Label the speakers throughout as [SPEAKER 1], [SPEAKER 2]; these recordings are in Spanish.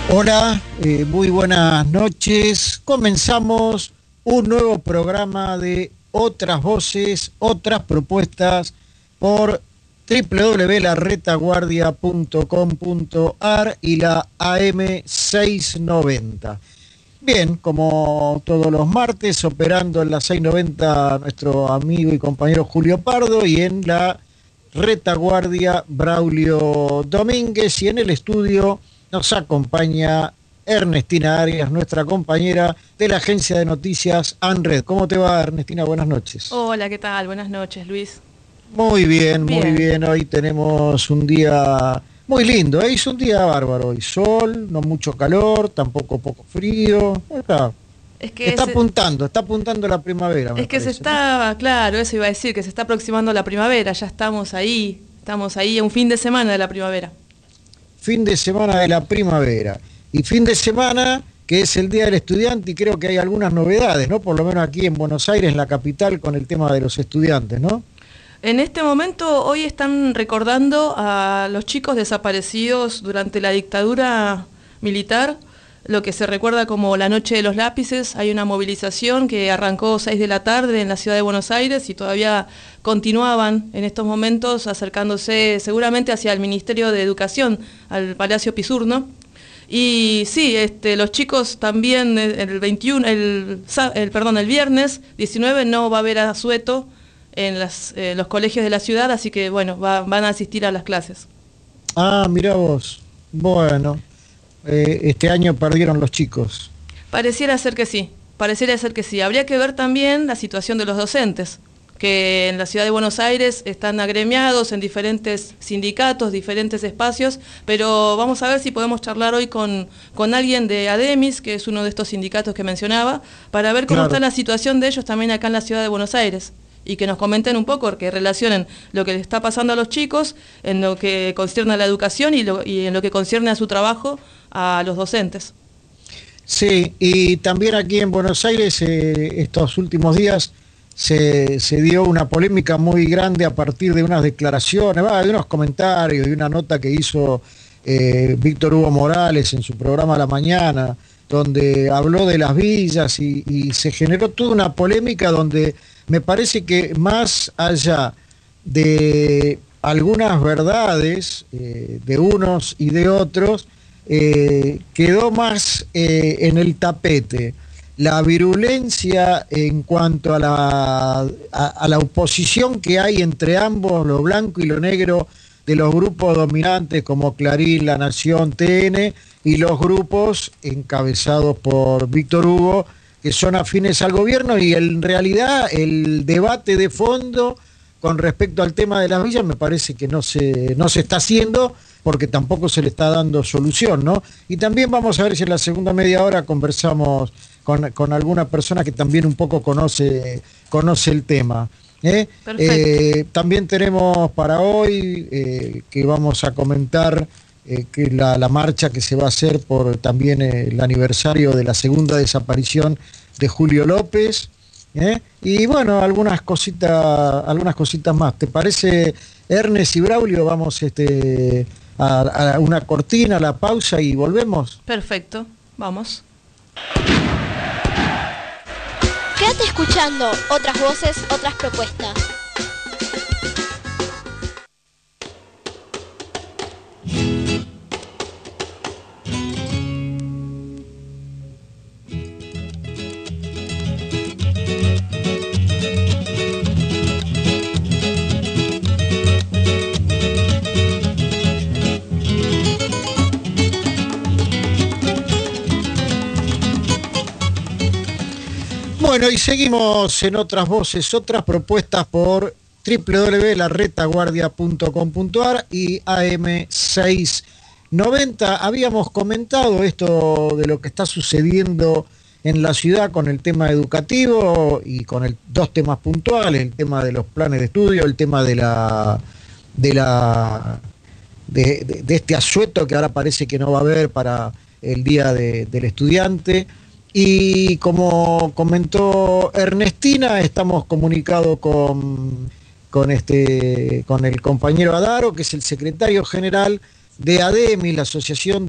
[SPEAKER 1] Hola, muy buenas noches. Comenzamos un nuevo programa de Otras Voces, Otras Propuestas por www.laretaguardia.com.ar y la AM690. Bien, como todos los martes, operando en la 690 nuestro amigo y compañero Julio Pardo y en la retaguardia Braulio Domínguez, y en el estudio nos acompaña Ernestina Arias, nuestra compañera de la agencia de noticias ANRED. ¿Cómo te va, Ernestina? Buenas noches.
[SPEAKER 2] Hola, ¿qué tal? Buenas noches, Luis.
[SPEAKER 1] Muy bien, muy bien. Hoy tenemos un día muy lindo, ¿eh? Es un día bárbaro. Hoy sol, no mucho calor, tampoco poco frío.
[SPEAKER 2] Es que
[SPEAKER 1] está apuntando la primavera.
[SPEAKER 2] Es que
[SPEAKER 1] parece,
[SPEAKER 2] se está,
[SPEAKER 1] ¿no?
[SPEAKER 2] claro, eso iba a decir, que se está aproximando la primavera, ya estamos ahí a un fin de semana de la primavera.
[SPEAKER 1] Fin de semana de la primavera. Y fin de semana que es el Día del Estudiante, y creo que hay algunas novedades, ¿no? Por lo menos aquí en Buenos Aires, la capital, con el tema de los estudiantes, ¿no?
[SPEAKER 2] En este momento, hoy están recordando a los chicos desaparecidos durante la dictadura militar, lo que se recuerda como la Noche de los Lápices. Hay una movilización que arrancó 6 de la tarde en la ciudad de Buenos Aires y todavía continuaban en estos momentos acercándose seguramente hacia el Ministerio de Educación, al Palacio Pisurno. Y sí, los chicos también el viernes 19 no va a haber asueto en los colegios de la ciudad, así que bueno, van a asistir a las clases.
[SPEAKER 1] Ah, mirá vos. Bueno, este año perdieron los chicos.
[SPEAKER 2] Pareciera ser que sí. Habría que ver también la situación de los docentes, que en la ciudad de Buenos Aires están agremiados en diferentes sindicatos, diferentes espacios, pero vamos a ver si podemos charlar hoy con alguien de ADEMIS, que es uno de estos sindicatos que mencionaba, para ver cómo está la situación de ellos también acá en la ciudad de Buenos Aires, y que nos comenten un poco, que relacionen lo que les está pasando a los chicos en lo que concierne a la educación y en lo que concierne a su trabajo a los docentes.
[SPEAKER 1] Sí, y también aquí en Buenos Aires estos últimos días se dio una polémica muy grande a partir de unas declaraciones, de unos comentarios, de una nota que hizo Víctor Hugo Morales en su programa La Mañana, donde habló de las villas y se generó toda una polémica donde me parece que más allá de algunas verdades de unos y de otros, quedó más en el tapete la virulencia en cuanto a la oposición que hay entre ambos, lo blanco y lo negro, de los grupos dominantes como Clarín, La Nación, TN, y los grupos encabezados por Víctor Hugo, que son afines al gobierno, y en realidad el debate de fondo con respecto al tema de las villas me parece que no se está haciendo, porque tampoco se le está dando solución, ¿no? Y también vamos a ver si en la segunda media hora conversamos con alguna persona que también un poco conoce el tema. También tenemos para hoy que vamos a comentar que la marcha que se va a hacer por también el aniversario de la segunda desaparición de Julio López, y bueno, algunas cositas más. ¿Te parece, Ernest y Braulio? Vamos a una cortina, a la pausa y volvemos.
[SPEAKER 2] Perfecto, vamos.
[SPEAKER 3] Quédate escuchando Otras Voces, Otras Propuestas.
[SPEAKER 1] Bueno, y seguimos en Otras Voces, Otras Propuestas por www.laretaguardia.com.ar y AM690. Habíamos comentado esto de lo que está sucediendo en la ciudad con el tema educativo y con dos temas puntuales, el tema de los planes de estudio, el tema de este asueto que ahora parece que no va a haber para el Día del Estudiante. Y como comentó Ernestina, estamos comunicados con el compañero Adaro, que es el secretario general de ADEMI, la Asociación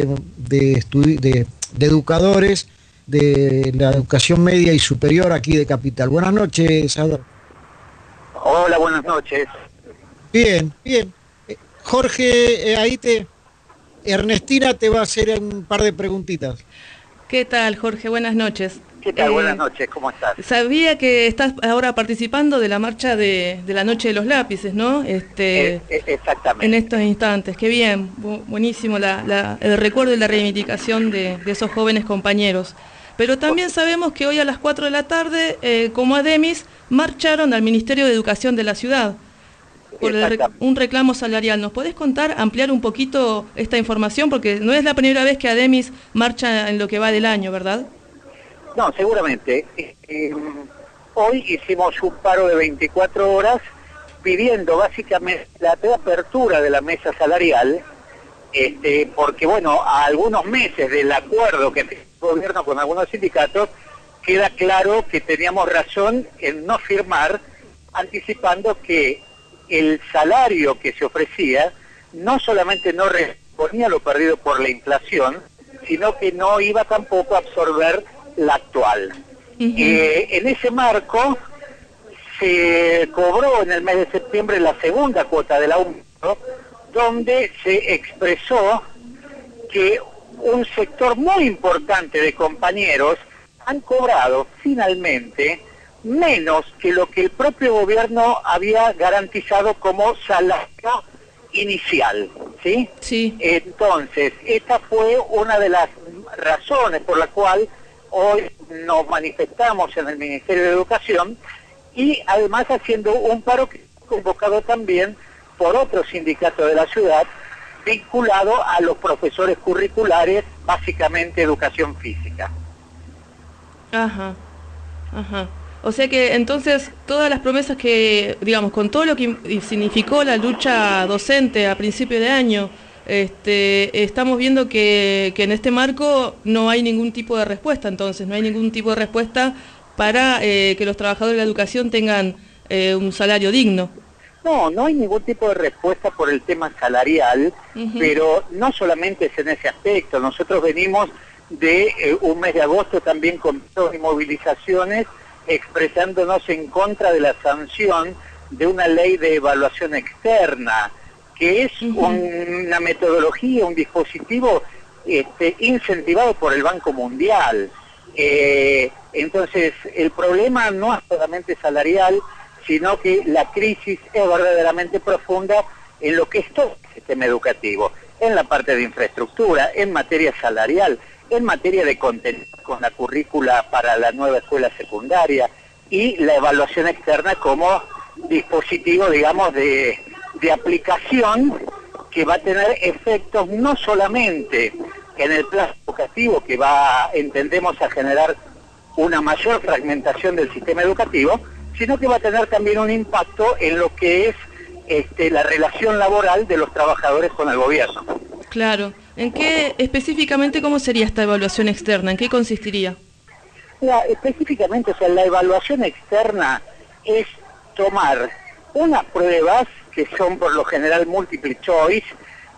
[SPEAKER 1] de Educadores de la Educación Media y Superior aquí de Capital. Buenas noches, Adolfo.
[SPEAKER 4] Hola, buenas noches.
[SPEAKER 1] Bien, bien. Jorge, Ernestina te va a hacer un par de preguntitas.
[SPEAKER 2] ¿Qué tal, Jorge? Buenas noches.
[SPEAKER 4] ¿Qué tal? Buenas noches, ¿cómo estás?
[SPEAKER 2] Sabía que estás ahora participando de la marcha de la Noche de los Lápices, ¿no?
[SPEAKER 4] Exactamente.
[SPEAKER 2] En estos instantes. Qué bien, buenísimo el recuerdo y la reivindicación de esos jóvenes compañeros. Pero también sabemos que hoy a las 4 de la tarde, como ADEMIS, marcharon al Ministerio de Educación de la ciudad por un reclamo salarial. ¿Nos podés ampliar un poquito esta información? Porque no es la primera vez que ADEMIS marcha en lo que va del año, ¿verdad?
[SPEAKER 4] No, seguramente. Hoy hicimos un paro de 24 horas pidiendo básicamente la reapertura de la mesa salarial, porque bueno, a algunos meses del acuerdo que tiene el gobierno con algunos sindicatos, queda claro que teníamos razón en no firmar, anticipando que el salario que se ofrecía no solamente no reponía lo perdido por la inflación, sino que no iba tampoco a absorber la actual. En ese marco se cobró en el mes de septiembre la segunda cuota del aumento, donde se expresó que un sector muy importante de compañeros han cobrado finalmente menos que lo que el propio gobierno había garantizado como salario inicial, ¿sí?
[SPEAKER 2] Sí.
[SPEAKER 4] Entonces, esta fue una de las razones por la cual hoy nos manifestamos en el Ministerio de Educación y además haciendo un paro que fue convocado también por otro sindicato de la ciudad vinculado a los profesores curriculares, básicamente educación física.
[SPEAKER 2] Ajá, ajá. O sea que entonces todas las promesas que, digamos, con todo lo que significó la lucha docente a principio de año, estamos viendo que en este marco no hay ningún tipo de respuesta, entonces, no hay ningún tipo de respuesta para que los trabajadores de la educación tengan un salario digno.
[SPEAKER 4] No hay ningún tipo de respuesta por el tema salarial, pero no solamente es en ese aspecto. Nosotros venimos de un mes de agosto también con movilizaciones expresándonos en contra de la sanción de una ley de evaluación externa, que es una metodología, un dispositivo incentivado por el Banco Mundial. Entonces, el problema no es solamente salarial, sino que la crisis es verdaderamente profunda en lo que es todo el sistema educativo, en la parte de infraestructura, en materia salarial, en materia de contenido con la currícula para la nueva escuela secundaria y la evaluación externa como dispositivo, digamos, de aplicación que va a tener efectos no solamente en el plan educativo, que va, entendemos, a generar una mayor fragmentación del sistema educativo, sino que va a tener también un impacto en lo que es la relación laboral de los trabajadores con el gobierno.
[SPEAKER 2] Claro. ¿En qué específicamente cómo sería esta evaluación externa? ¿En qué consistiría?
[SPEAKER 4] Específicamente, o sea, la evaluación externa es tomar unas pruebas que son por lo general multiple choice,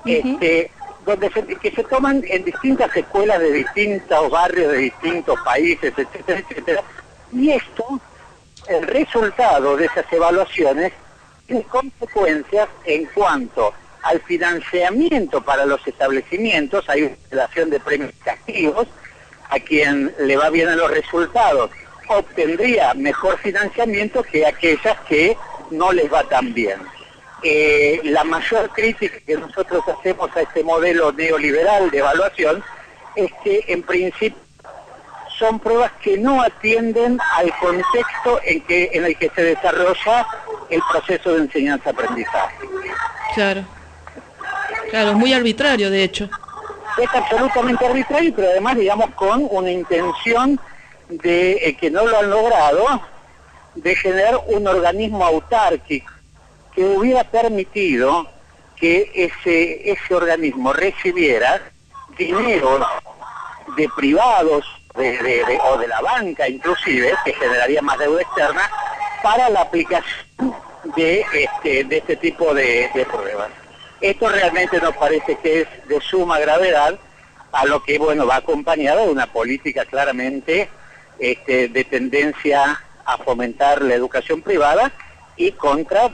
[SPEAKER 4] que se toman en distintas escuelas de distintos barrios, de distintos países, etcétera, etcétera. Y esto, el resultado de esas evaluaciones, tiene consecuencias en cuanto al financiamiento para los establecimientos. Hay una relación de premios y castigos. A quien le va bien en los resultados obtendría mejor financiamiento que aquellas que no les va tan bien. La mayor crítica que nosotros hacemos a este modelo neoliberal de evaluación es que en principio son pruebas que no atienden al contexto en el que se desarrolla el proceso de enseñanza-aprendizaje.
[SPEAKER 2] Claro, es muy arbitrario, de hecho.
[SPEAKER 4] Es absolutamente arbitrario, pero además, digamos, con una intención de que no lo han logrado, de generar un organismo autárquico que hubiera permitido que ese organismo recibiera dinero de privados o de la banca inclusive, que generaría más deuda externa, para la aplicación de este tipo de pruebas. Esto realmente nos parece que es de suma gravedad, a lo que, bueno, va acompañado de una política claramente de tendencia a fomentar la educación privada y contra,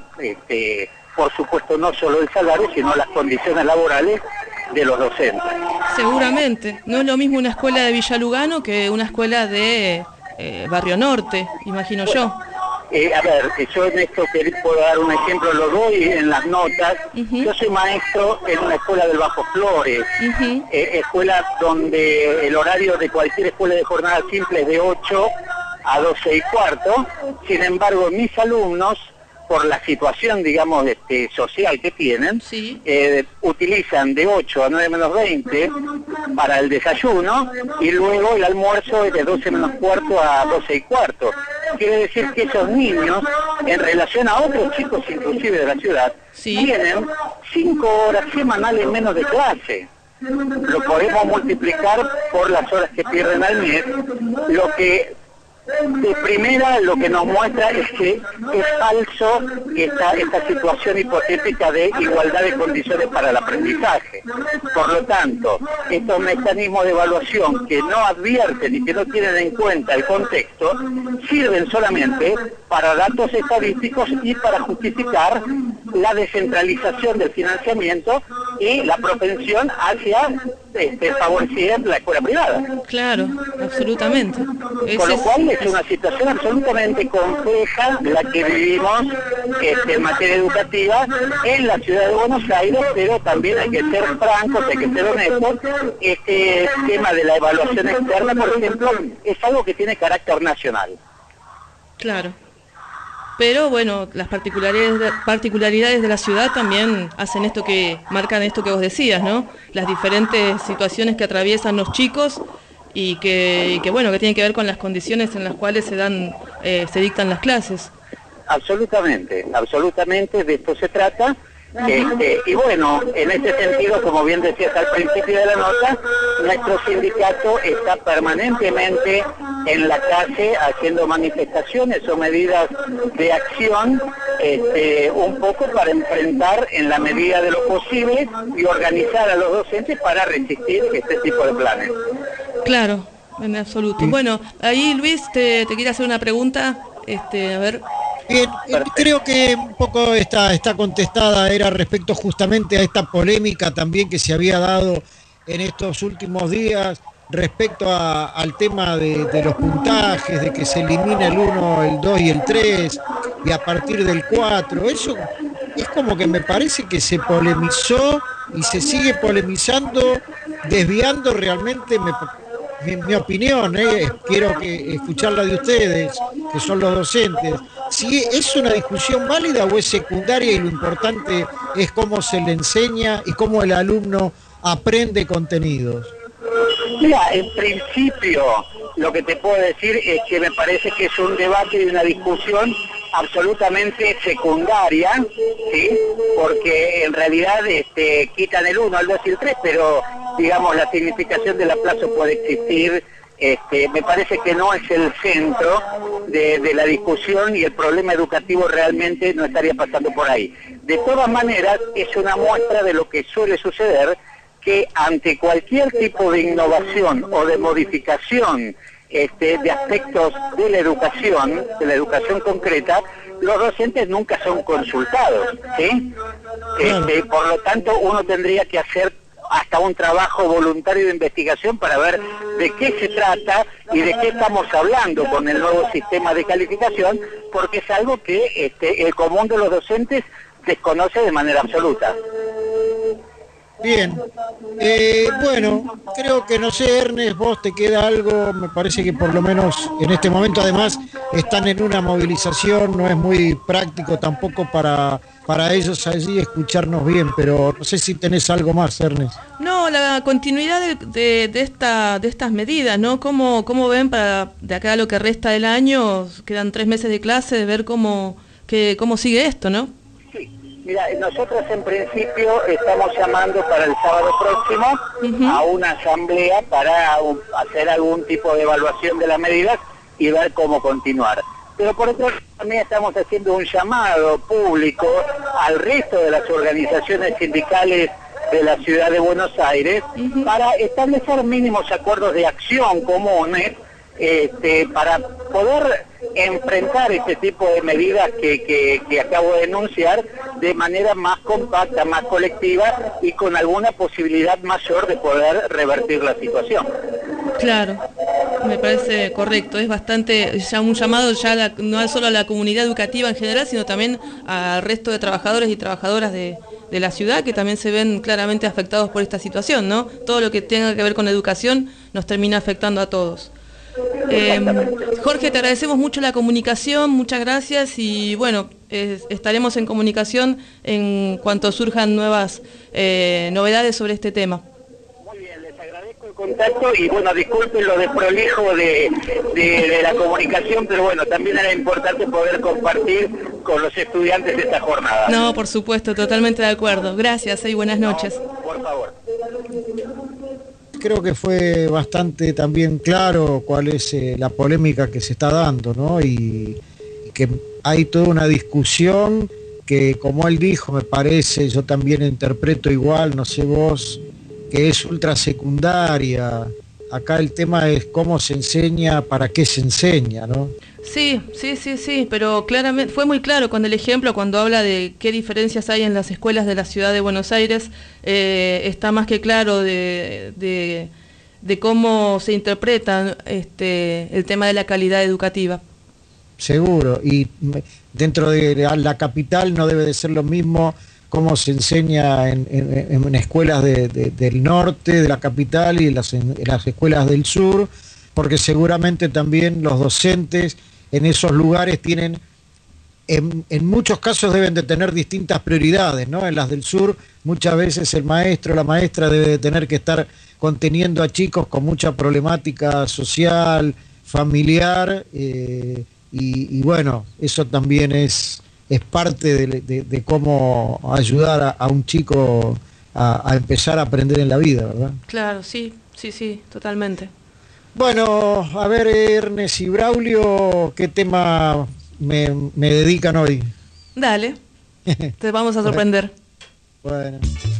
[SPEAKER 4] por supuesto, no solo el salario, sino las condiciones laborales de los docentes.
[SPEAKER 2] Seguramente. No es lo mismo una escuela de Villa Lugano que una escuela de Barrio Norte, imagino yo.
[SPEAKER 4] A ver, yo en esto puedo dar un ejemplo, lo doy en las notas. Yo soy maestro en una escuela del Bajo Flores, escuela donde el horario de cualquier escuela de jornada simple es de 8 a 12:15. Sin embargo, mis alumnos, por la situación, digamos, social que tienen,
[SPEAKER 2] sí,
[SPEAKER 4] utilizan de 8 a 9 menos 20 para el desayuno y luego el almuerzo es de 12 menos cuarto a 12:15. Quiere decir que esos niños, en relación a otros chicos inclusive de la ciudad, sí, tienen 5 horas semanales menos de clase. Lo podemos multiplicar por las horas que pierden al mes, lo que de primera lo que nos muestra es que es falso esta situación hipotética de igualdad de condiciones para el aprendizaje. Por lo tanto, estos mecanismos de evaluación que no advierten y que no tienen en cuenta el contexto, sirven solamente para datos estadísticos y para justificar la descentralización del financiamiento y la propensión hacia favorecer la escuela privada.
[SPEAKER 2] Claro, absolutamente.
[SPEAKER 4] Con lo cual es una situación absolutamente compleja la que vivimos en materia educativa en la ciudad de Buenos Aires, pero también hay que ser francos, hay que ser honestos. Este tema de la evaluación externa, por ejemplo, es algo que tiene carácter nacional.
[SPEAKER 2] Claro. Pero bueno, las particularidades de la ciudad también hacen esto marcan esto que vos decías, ¿no? Las diferentes situaciones que atraviesan los chicos y que bueno, que tienen que ver con las condiciones en las cuales se dictan las clases.
[SPEAKER 4] Absolutamente, absolutamente, de esto se trata. Y bueno, en este sentido, como bien decías al principio de la nota, nuestro sindicato está permanentemente en la calle haciendo manifestaciones o medidas de acción, un poco para enfrentar en la medida de lo posible y organizar a los docentes para resistir este tipo de planes.
[SPEAKER 2] Claro, en absoluto. Sí. Bueno, ahí Luis, te quería hacer una pregunta, a ver.
[SPEAKER 1] Bien, creo que un poco está contestada, era respecto justamente a esta polémica también que se había dado en estos últimos días respecto al tema de los puntajes, de que se elimina el 1, el 2 y el 3 y a partir del 4. Eso es como que me parece que se polemizó y se sigue polemizando, desviando realmente mi opinión, quiero escucharla de ustedes, que son los docentes. Si es una discusión válida o es secundaria y lo importante es cómo se le enseña y cómo el alumno aprende contenidos.
[SPEAKER 4] Mira, en principio lo que te puedo decir es que me parece que es un debate y una discusión absolutamente secundaria, ¿sí? Porque en realidad quitan el 1, el 2 y el 3, pero digamos la significación del aplazo puede existir. Me parece que no es el centro de la discusión y el problema educativo realmente no estaría pasando por ahí. De todas maneras, es una muestra de lo que suele suceder, que ante cualquier tipo de innovación o de modificación de aspectos de la educación concreta, los docentes nunca son consultados, ¿sí? Por lo tanto, uno tendría que hacer hasta un trabajo voluntario de investigación para ver de qué se trata y de qué estamos hablando con el nuevo sistema de calificación, porque es algo que el común de los docentes desconoce de manera absoluta.
[SPEAKER 1] Bien, bueno, creo que no sé, Ernest, vos te queda algo. Me parece que por lo menos en este momento además están en una movilización, no es muy práctico tampoco para ellos allí escucharnos bien, pero no sé si tenés algo más, Ernest.
[SPEAKER 2] No, la continuidad de estas medidas, ¿no? ¿Cómo ven de acá a lo que resta del año? Quedan 3 meses de clase, de ver cómo sigue esto, ¿no?
[SPEAKER 4] Mira, nosotros en principio estamos llamando para el sábado próximo a una asamblea para hacer algún tipo de evaluación de las medidas y ver cómo continuar. pero por otro lado también estamos haciendo un llamado público al resto de las organizaciones sindicales de la ciudad de Buenos Aires para establecer mínimos acuerdos de acción comunes para poder enfrentar este tipo de medidas que acabo de denunciar de manera más compacta, más colectiva y con alguna posibilidad mayor de poder revertir la situación.
[SPEAKER 2] Claro, me parece correcto, es bastante ya un llamado ya no solo a la comunidad educativa en general, sino también al resto de trabajadores y trabajadoras de la ciudad que también se ven claramente afectados por esta situación, ¿no? Todo lo que tenga que ver con educación nos termina afectando a todos. Jorge, te agradecemos mucho la comunicación, muchas gracias y bueno, estaremos en comunicación en cuanto surjan nuevas novedades sobre este tema.
[SPEAKER 4] Muy bien, les agradezco el contacto y bueno, disculpen lo desprolijo de la comunicación, pero bueno, también era importante poder compartir con los estudiantes esta jornada.
[SPEAKER 2] No, por supuesto, totalmente de acuerdo. Gracias y buenas noches.
[SPEAKER 4] No, por favor.
[SPEAKER 1] Creo que fue bastante también claro cuál es la polémica que se está dando, ¿no? Y que hay toda una discusión que, como él dijo, me parece, yo también interpreto igual, no sé vos, que es ultrasecundaria. Acá el tema es cómo se enseña, para qué se enseña, ¿no?
[SPEAKER 2] Sí, pero claramente fue muy claro con el ejemplo cuando habla de qué diferencias hay en las escuelas de la ciudad de Buenos Aires, está más que claro de cómo se interpreta el tema de la calidad educativa.
[SPEAKER 1] Seguro, y dentro de la capital no debe de ser lo mismo cómo se enseña en escuelas del norte de la capital y en las escuelas del sur, porque seguramente también los docentes en esos lugares tienen, en muchos casos deben de tener distintas prioridades, ¿no? En las del sur muchas veces el maestro o la maestra debe de tener que estar conteniendo a chicos con mucha problemática social, familiar, y bueno, eso también es parte de cómo ayudar a un chico a empezar a aprender en la vida, ¿verdad?
[SPEAKER 2] Claro, sí, totalmente.
[SPEAKER 1] Bueno, a ver, Ernest y Braulio, ¿qué tema me dedican hoy?
[SPEAKER 2] Dale, te vamos a sorprender.
[SPEAKER 1] Bueno.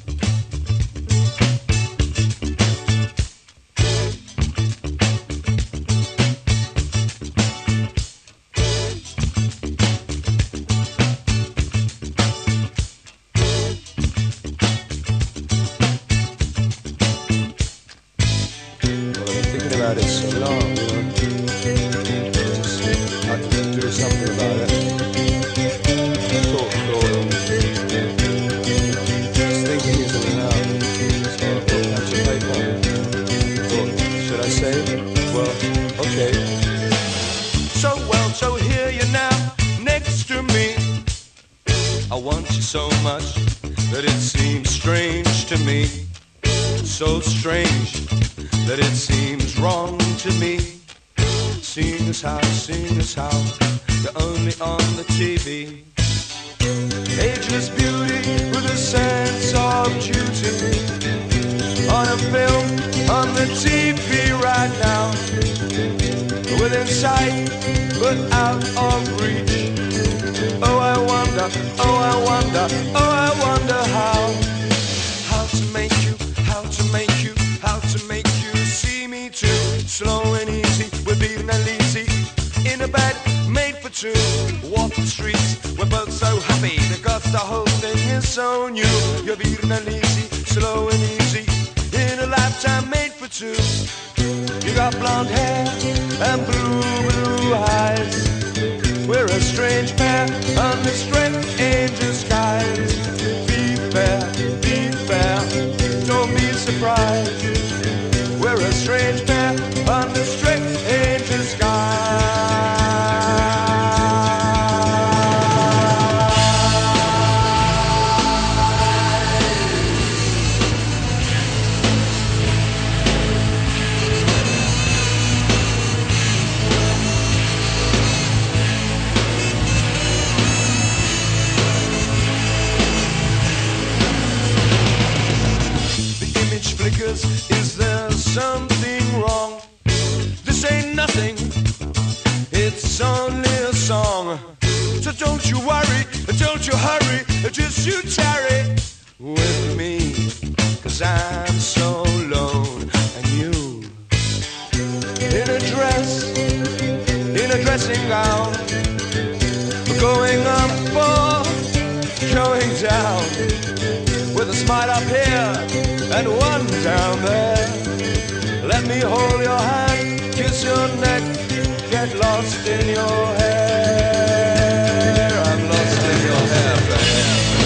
[SPEAKER 5] So much that it seems strange to me, so strange that it seems wrong to me. Seeing as how you're only on the TV. Ageless beauty with a sense of duty, on a film, on the TV right now, within sight but out of reach. Oh, I wonder, oh, I wonder, oh, I wonder how to make you, how to make you, how to make you see me too. Slow and easy, we're beating and easy in a bed made for two. Walk the streets, we're both so happy because the whole thing is so new. You're beating and easy, slow and easy in a lifetime made for two. You got blonde hair and blue eyes. We're a strange pair under strange skies. Be fair, don't be surprised. We're a strange pair under strange skies. Is there something wrong? This ain't nothing, it's only a song. don't you worry, don't you hurry, just you tarry with me, 'cause I'm so alone. And you, in a dress, in a dressing gown, going up or going down, with a smile up here and one down there. Let me hold your hand, kiss your neck, get lost in your hair. I'm lost in your hair, babe.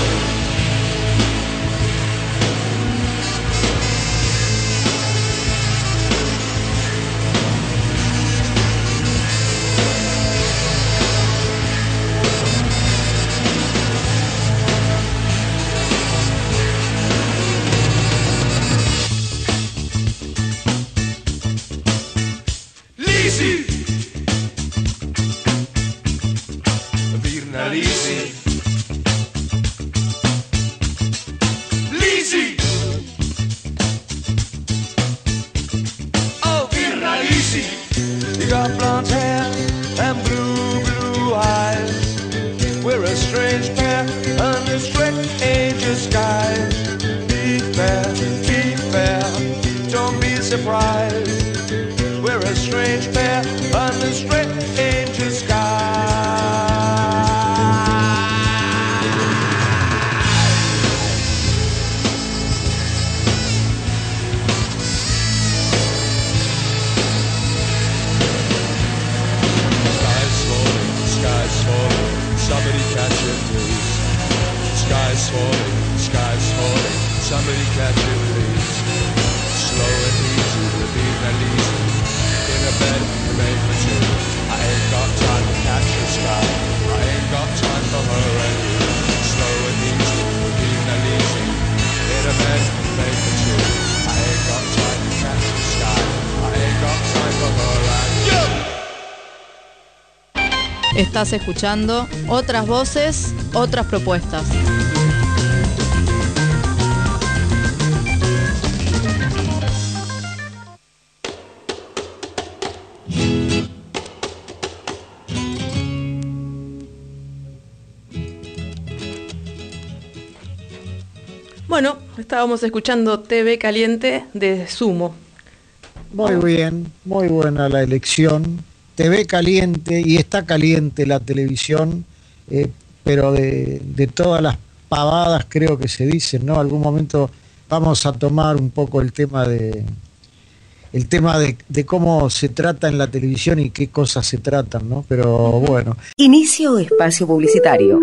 [SPEAKER 5] We're a strange pair under strange Sky's falling, somebody catch it please. Sky's falling, somebody catch it please. Slow and easy, living and easy. In a bed made for two. I ain't got time to catch the sky. I ain't got time for her and you. Slow and easy, living and easy. In a bed made for two. I ain't got time to catch the sky. I ain't got time for her and you.
[SPEAKER 6] Estás escuchando Otras Voces, Otras Propuestas.
[SPEAKER 2] Bueno, estábamos escuchando TV Caliente de Sumo.
[SPEAKER 1] Muy bien, muy buena la elección. TV caliente, y está caliente la televisión, pero de todas las pavadas creo que se dicen, ¿no? Algún momento vamos a tomar un poco el tema de cómo se trata en la televisión y qué cosas se tratan, ¿no? Pero bueno.
[SPEAKER 7] Inicio espacio publicitario.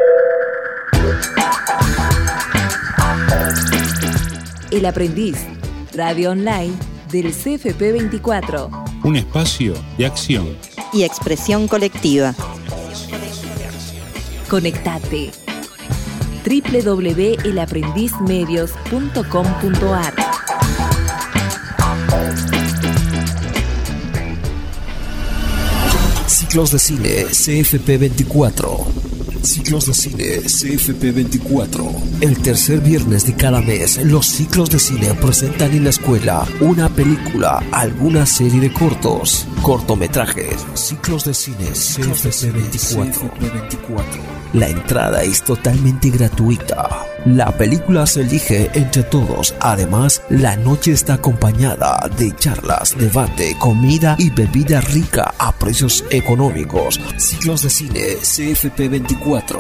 [SPEAKER 7] El Aprendiz, radio online del CFP 24.
[SPEAKER 8] Un espacio de acción
[SPEAKER 9] y expresión colectiva.
[SPEAKER 7] Conectate. www.elaprendizmedios.com.ar.
[SPEAKER 10] Ciclos de cine CFP 24. Ciclos de cine CFP 24. El tercer viernes de cada mes, los ciclos de cine presentan en la escuela una película, alguna serie de cortos, cortometrajes. Ciclos de cine CFP 24. La entrada es totalmente gratuita. La película se elige entre todos. Además, la noche está acompañada de charlas, debate, comida y bebida rica a precios económicos. Ciclos de cine CFP 24.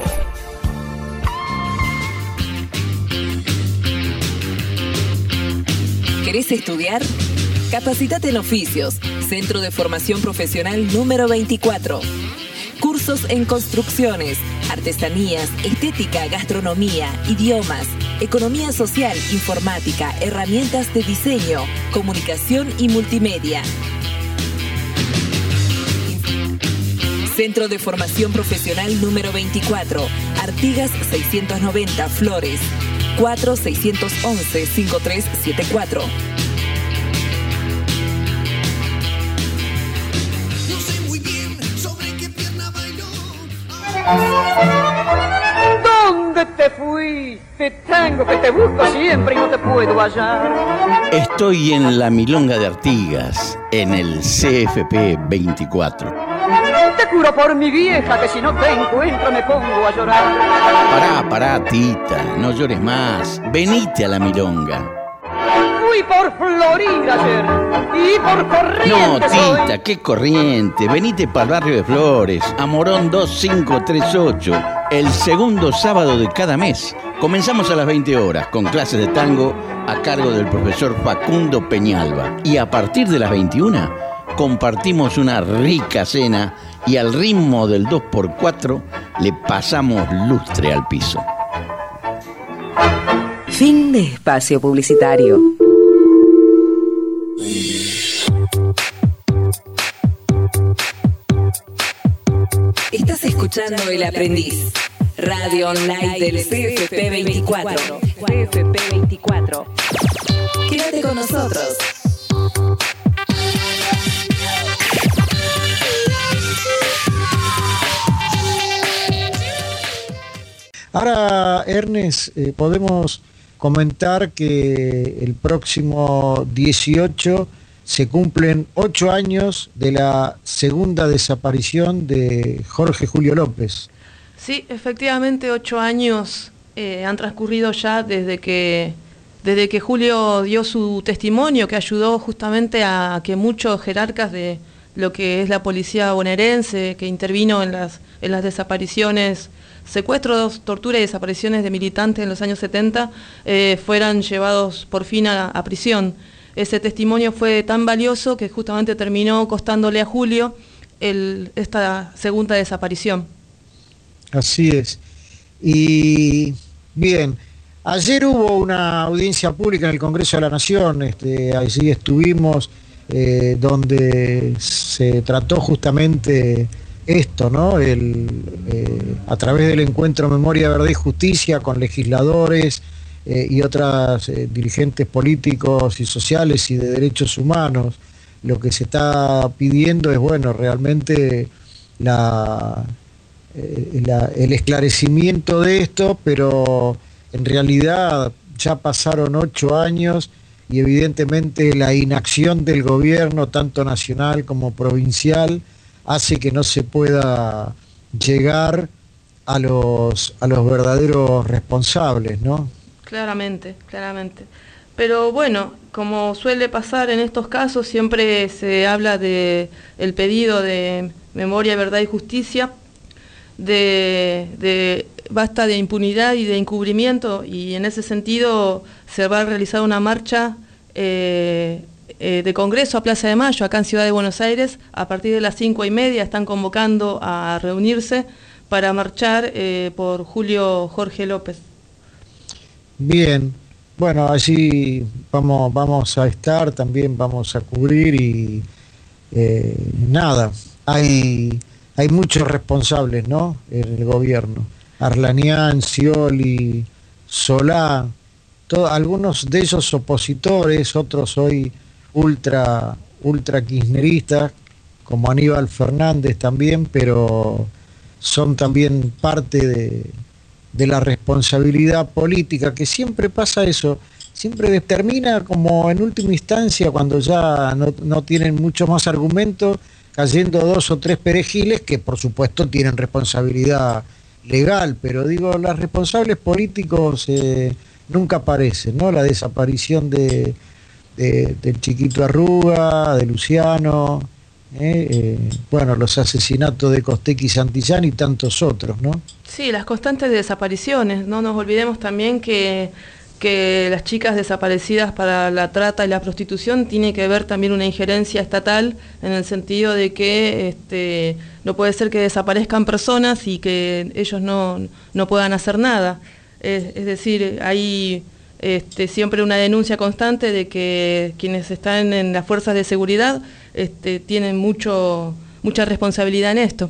[SPEAKER 7] ¿Querés estudiar? Capacitate en Oficios, Centro de Formación Profesional número 24. Cursos en construcciones, artesanías, estética, gastronomía, idiomas, economía social, informática, herramientas de diseño, comunicación y multimedia. Centro de Formación Profesional número 24, Artigas 690, Flores, 4611-5374.
[SPEAKER 11] ¿Dónde te fuiste? Tengo que te busco siempre y no te puedo hallar.
[SPEAKER 12] Estoy en la Milonga de Artigas, en el CFP 24.
[SPEAKER 11] Te juro juro por mi vieja que si no te encuentro me pongo a llorar.
[SPEAKER 12] Pará, Tita, no llores más. Venite a la milonga.
[SPEAKER 11] Fui por Florida ayer y por Corrientes.
[SPEAKER 12] No, Tita,
[SPEAKER 11] hoy.
[SPEAKER 12] qué Corriente. Venite para el barrio de Flores, a Morón 2538, el segundo sábado de cada mes. Comenzamos a las 20 horas con clases de tango a cargo del profesor Facundo Peñalba. Y a partir de las 21 compartimos una rica cena y al ritmo del 2x4 le pasamos lustre al piso.
[SPEAKER 7] Fin de espacio publicitario. Estás escuchando El Aprendiz, radio online del CFP 24. CFP 24. Quédate con nosotros.
[SPEAKER 1] Ahora, Ernest, podemos comentar que el próximo 18 se cumplen 8 años de la segunda desaparición de Jorge Julio López.
[SPEAKER 2] Sí, efectivamente 8 años han transcurrido ya desde que Julio dio su testimonio, que ayudó justamente a que muchos jerarcas de lo que es la policía bonaerense, que intervino en las desapariciones, secuestros, tortura y desapariciones de militantes en los años 70, fueran llevados por fin a prisión. Ese testimonio fue tan valioso que justamente terminó costándole a Julio esta segunda desaparición.
[SPEAKER 1] Así es. Y bien, ayer hubo una audiencia pública en el Congreso de la Nación, allí estuvimos, donde se trató justamente esto, ¿no? A través del encuentro Memoria, Verdad y Justicia con legisladores y otras dirigentes políticos y sociales y de derechos humanos, lo que se está pidiendo es, bueno, realmente el esclarecimiento de esto, pero en realidad ya pasaron 8 años y evidentemente la inacción del gobierno, tanto nacional como provincial, hace que no se pueda llegar a los verdaderos responsables, ¿no? Claramente.
[SPEAKER 2] Pero bueno, como suele pasar en estos casos, siempre se habla de el pedido de Memoria, Verdad y Justicia, de basta de impunidad y de encubrimiento, y en ese sentido se va a realizar una marcha de Congreso a Plaza de Mayo, acá en Ciudad de Buenos Aires, a partir de las 5:30 están convocando a reunirse para marchar por Julio Jorge López.
[SPEAKER 1] Bien, bueno, allí vamos a estar, también vamos a cubrir y nada, hay muchos responsables, ¿no? En el gobierno, Arlanián, Scioli, Solá, algunos de ellos opositores, otros hoy ultra kirchneristas, como Aníbal Fernández también, pero son también parte de la responsabilidad política, que siempre pasa eso, siempre determina como en última instancia, cuando ya no tienen muchos más argumentos, cayendo 2 o 3 perejiles que por supuesto tienen responsabilidad legal, pero digo, los responsables políticos nunca aparecen, ¿no? La desaparición del Chiquito Arruga, de Luciano, bueno, los asesinatos de Costecchi y Santillán y tantos otros, ¿no?
[SPEAKER 2] Sí, las constantes desapariciones, no nos olvidemos también que las chicas desaparecidas para la trata y la prostitución tiene que ver también una injerencia estatal, en el sentido de que no puede ser que desaparezcan personas y que ellos no puedan hacer nada. Es decir, hay siempre una denuncia constante de que quienes están en las fuerzas de seguridad tienen mucha responsabilidad en esto.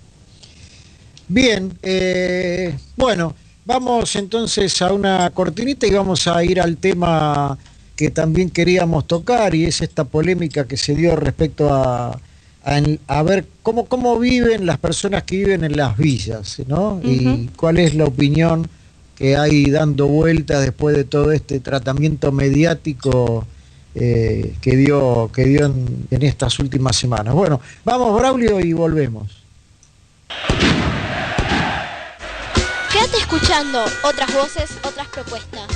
[SPEAKER 1] Bien, bueno, vamos entonces a una cortinita y vamos a ir al tema que también queríamos tocar, y es esta polémica que se dio respecto a ver cómo viven las personas que viven en las villas, ¿no? Uh-huh. Y cuál es la opinión que hay dando vueltas después de todo este tratamiento mediático que dio en estas últimas semanas. Bueno, vamos, Braulio, y volvemos.
[SPEAKER 3] Quédate escuchando otras voces, otras propuestas.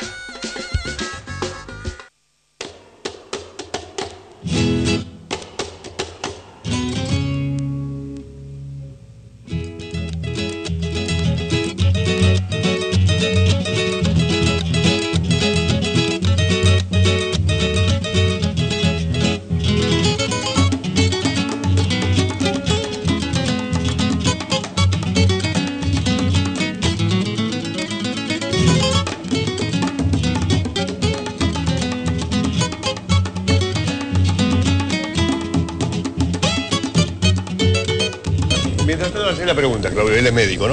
[SPEAKER 13] Mientras tanto, hacer la pregunta, Claudio, él es médico, ¿no?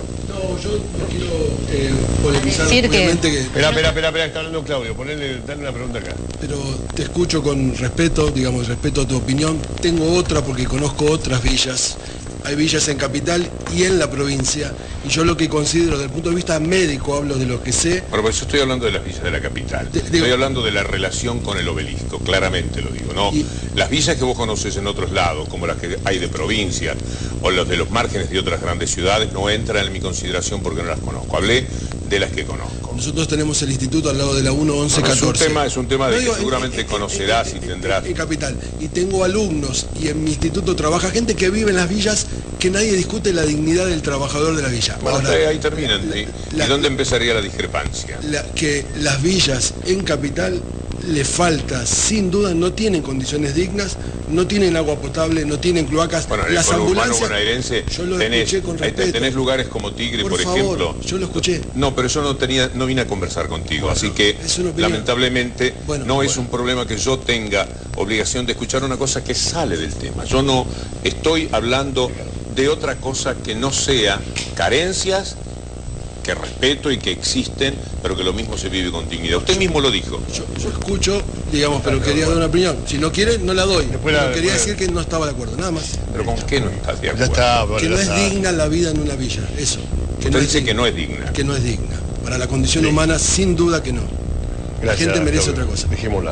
[SPEAKER 14] No, yo no quiero polemizar, obviamente que...
[SPEAKER 13] Espera, está hablando Claudio, dale una pregunta acá.
[SPEAKER 14] Pero te escucho con respeto, digamos, respeto a tu opinión. Tengo otra porque conozco otras villas. Hay villas en Capital y en la provincia. Y yo lo que considero, desde el punto de vista médico, hablo de lo que sé...
[SPEAKER 13] Bueno, pues yo estoy hablando de las villas de la capital. Estoy hablando de la relación con el obelisco, claramente lo digo, ¿no? Las villas que vos conoces en otros lados, como las que hay de provincia, o las de los márgenes de otras grandes ciudades, no entran en mi consideración porque no las conozco. Hablé de las que conozco.
[SPEAKER 14] Nosotros tenemos el instituto al lado de la 1-11-14.
[SPEAKER 13] Es un tema de que seguramente conocerás y tendrás.
[SPEAKER 14] En Capital. Y tengo alumnos, y en mi instituto trabaja gente que vive en las villas, que nadie discute la dignidad del trabajador de la villa.
[SPEAKER 13] Bueno, ahora, ahí terminan. ¿Y dónde empezaría la discrepancia?
[SPEAKER 14] Que las villas en Capital le falta, sin duda, no tienen condiciones dignas, no tienen agua potable, no tienen cloacas.
[SPEAKER 13] Bueno, en
[SPEAKER 14] las
[SPEAKER 13] el
[SPEAKER 14] ambulancias
[SPEAKER 13] bonaerense
[SPEAKER 14] yo lo escuché con respeto.
[SPEAKER 13] Tenés lugares como Tigre, por
[SPEAKER 14] favor,
[SPEAKER 13] ejemplo.
[SPEAKER 14] Yo lo escuché.
[SPEAKER 13] No, pero yo no vine a conversar contigo, bueno, así que lamentablemente no es un problema que yo tenga obligación de escuchar una cosa que sale del tema. Yo no estoy hablando de otra cosa que no sea carencias, que respeto y que existen, pero que lo mismo se vive con dignidad. Usted mismo lo dijo.
[SPEAKER 14] Yo escucho, digamos, pero quería dar una opinión. Si no quiere, no la doy. Pero quería decir que no estaba de acuerdo, nada más.
[SPEAKER 13] ¿Pero con qué no estás de acuerdo?
[SPEAKER 14] Ya está, bueno, que no es digna la vida en una villa, eso.
[SPEAKER 13] Usted dice que no es digna.
[SPEAKER 14] Que no es digna. Para la condición humana, sin duda que no. La gente merece otra cosa.
[SPEAKER 13] Dejémosla.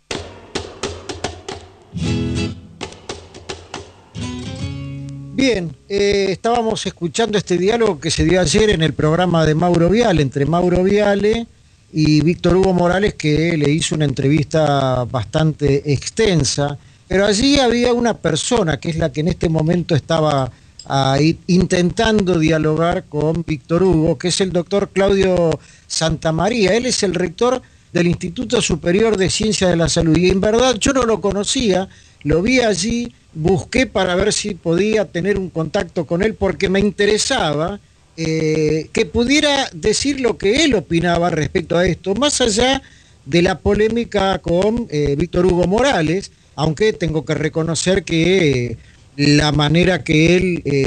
[SPEAKER 1] Bien, estábamos escuchando este diálogo que se dio ayer en el programa de Mauro Viale, entre Mauro Viale y Víctor Hugo Morales, que le hizo una entrevista bastante extensa, pero allí había una persona que es la que en este momento estaba ahí intentando dialogar con Víctor Hugo, que es el doctor Claudio Santamaría. Él es el rector del Instituto Superior de Ciencias de la Salud y en verdad yo no lo conocía, lo vi allí, busqué para ver si podía tener un contacto con él porque me interesaba que pudiera decir lo que él opinaba respecto a esto, más allá de la polémica con Víctor Hugo Morales, aunque tengo que reconocer que la manera que